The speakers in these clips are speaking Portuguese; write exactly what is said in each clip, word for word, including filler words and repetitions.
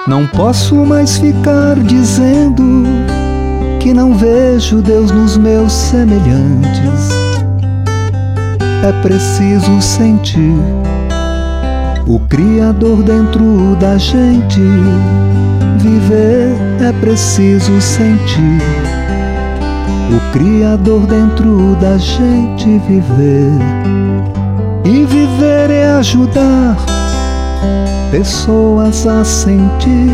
Não posso mais ficar dizendo que não vejo Deus nos meus semelhantes. É preciso sentir o Criador dentro da gente. Viver é preciso sentir o Criador dentro da gente. Viver e viver é ajudar pessoas a sentir,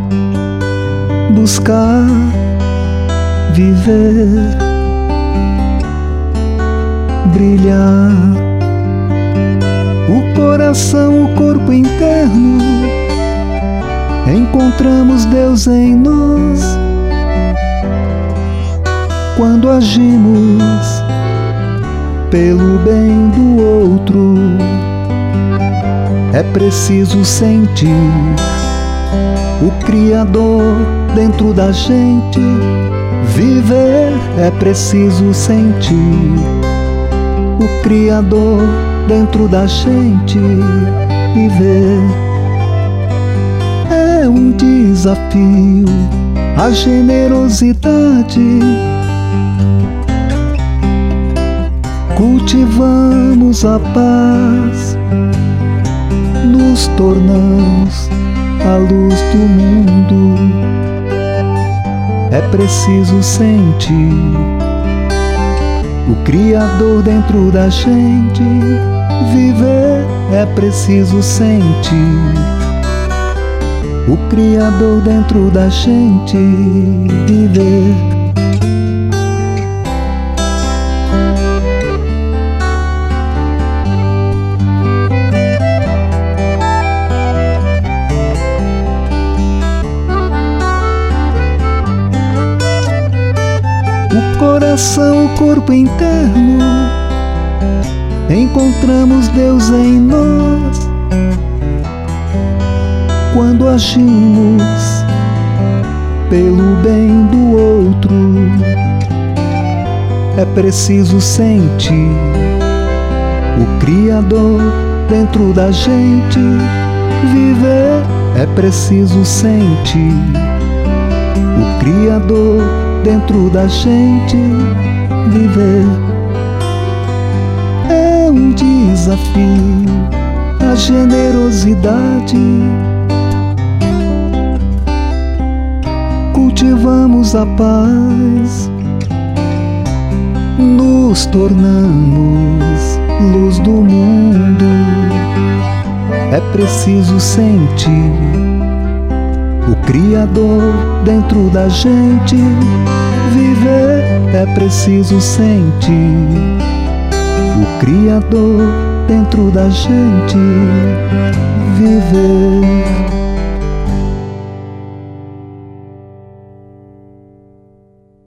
buscar, viver, brilhar. O coração, o corpo interno, encontramos Deus em nós. Quando agimos pelo bem do outro, é preciso sentir o Criador dentro da gente. Viver é preciso sentir o Criador dentro da gente. Viver é um desafio, a generosidade. Cultivamos a paz, nos tornamos a luz do mundo. É preciso sentir o Criador dentro da gente. Viver é preciso sentir o Criador dentro da gente. Viver o coração, o corpo interno, encontramos Deus em nós. Quando agimos pelo bem do outro, é preciso sentir o Criador dentro da gente. Viver é preciso sentir o Criador dentro da gente. Viver é um desafio, a generosidade. Cultivamos a paz, nos tornamos luz do mundo. É preciso sentir o Criador dentro da gente. Viver é preciso sentir o Criador dentro da gente. Viver